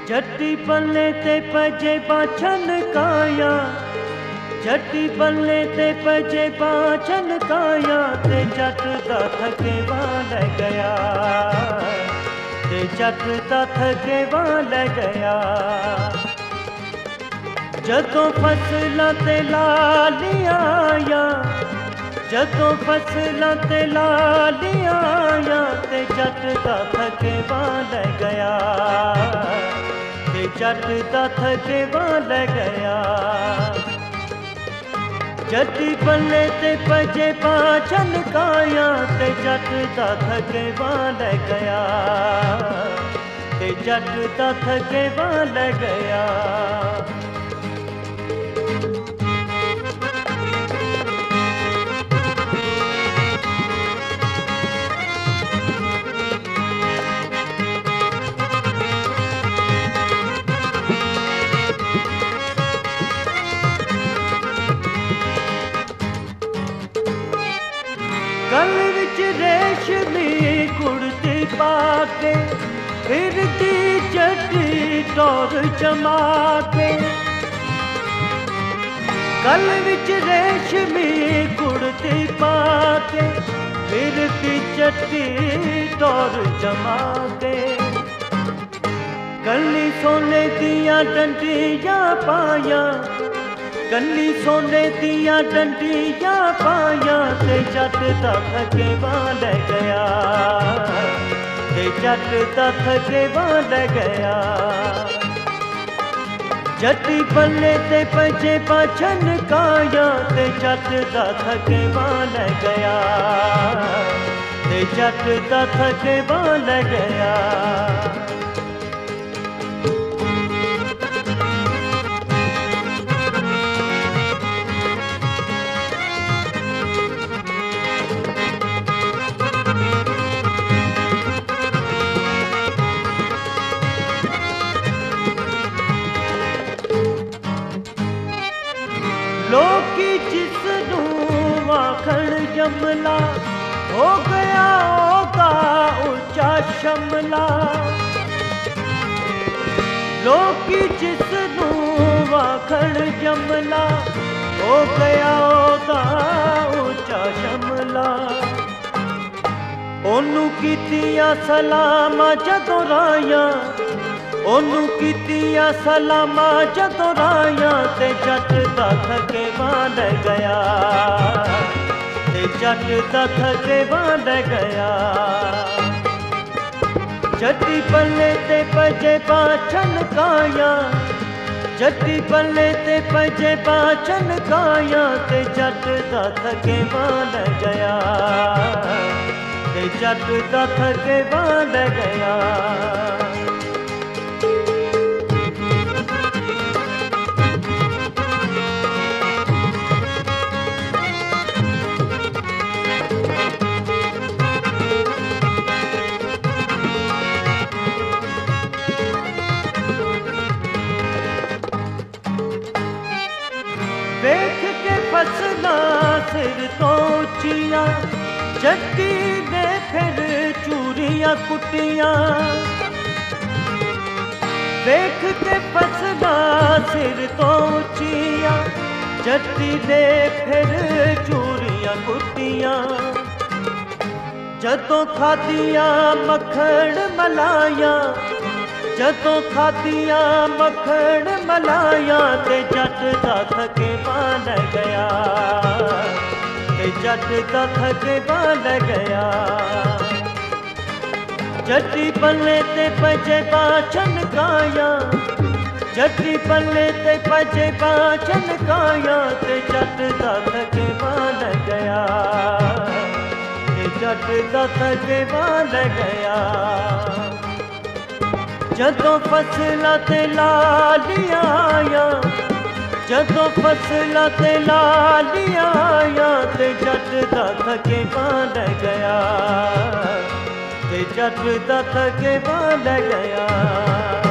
जट्टी पल्ले ते पजे पाछन काया, जट्टी पल्ले ते पजे पाछन काया, ते जट दा थकेवा लै गया, ते जट दा थकेवा लै गया। जदों फसलां ते लालियां आया, जदों फसलां ते लालियां आया, ते जट दा थकेवा लै गया, ते जट दा थकेवा लै गया। जट्टी पल्ले ते पजे पाछन काया, ते जट दा थकेवा लै गया, ते जट दा थकेवा लै गया। गल विच रेशमी कुर्ती पाके, फिरती चट्टी टोर जमा के। गल विच रेशमी कुर्ती पाके, फिरती चट्टी टोर जमा के। कली सोने दियां डंडियां पाया, कली सोने दियां डंडियां पाया, ते जट दा थकेवा लै गया, ते जट दा थकेवा लै गया। जट्टी पल्ले ते पजे पाछन काया, ते जट दा थकेवा लै गया, ते जट दा थकेवा लै गया। लोकी जिसनूं आखण जमला, हो गया ओदा उच्चा शमला। लोकी जिसनूं आखण जमला, हो गया ओदा उच्चा शमला। ओनू कीतियां सलामां जदों रायां, ओनू कीतियां सलामां जदों रायां, ते जट दा थकेवा लै गया, ते जट दा थकेवा लै गया। जट्टी पल्ले ते पजे पाछन काया, जट्टी पल्ले ते पजे पाछन काया, ते जट दा थकेवा लै गया, ते जट दा थकेवा लै गया। देख के फसलां सिर तो उच्चियां, जट्टी ने फिर चूरियां कुटियां। देख के फसलां सिर तो उच्चियां, जट्टी ने फिर चूरियां कुटियां। जदों खादियां मक्खण मलाया, जदों खादियां मक्खण मलाया, ते जट दा थकेवा लै गया, ते जट दा थकेवा लै गया। जट्टी पल्ले ते पजे पाछन काया, जट्टी पल्ले ते पजे पाछन काया, ते जट दा थकेवा लै गया, ते जट दा थकेवा लै गया। जदों फसलां ते लालियां आया, जदों फसलां ते लालियां आया, ते जट दा थकेवा लै गया, ते जट दा थकेवा लै गया।